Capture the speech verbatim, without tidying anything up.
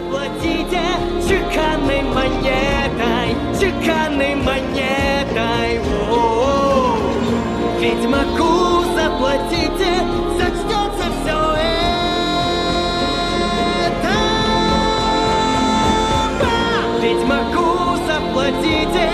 заплатите чеканной монетой, чеканной монетой. О-о-о. Ведьмаку заплатите, зачтется все это. Ведьмаку заплатите.